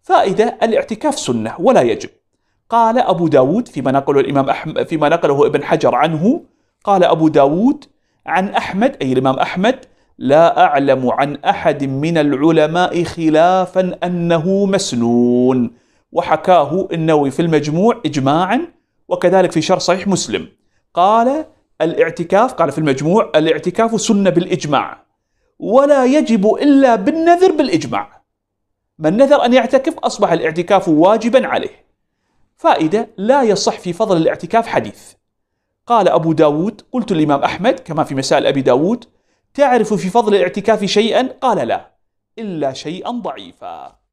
فائدة: الاعتكاف سنة ولا يجب. قال أبو داود فيما نقله الإمام أحمد، فيما نقله ابن حجر عنه، قال أبو داود عن أحمد أي الإمام أحمد: لا أعلم عن أحد من العلماء خلافا أنه مسنون. وحكاه النووي في المجموع إجماعا، وكذلك في شرح صحيح مسلم قال الاعتكاف، قال في المجموع: الاعتكاف سنة بالإجماع، ولا يجب إلا بالنذر بالإجماع. من نذر أن يعتكف أصبح الاعتكاف واجبا عليه. فائدة: لا يصح في فضل الاعتكاف حديث. قال أبو داود: قلت الإمام أحمد كما في مسائل أبي داود: تعرف في فضل الاعتكاف شيئا؟ قال: لا، إلا شيئا ضعيفا.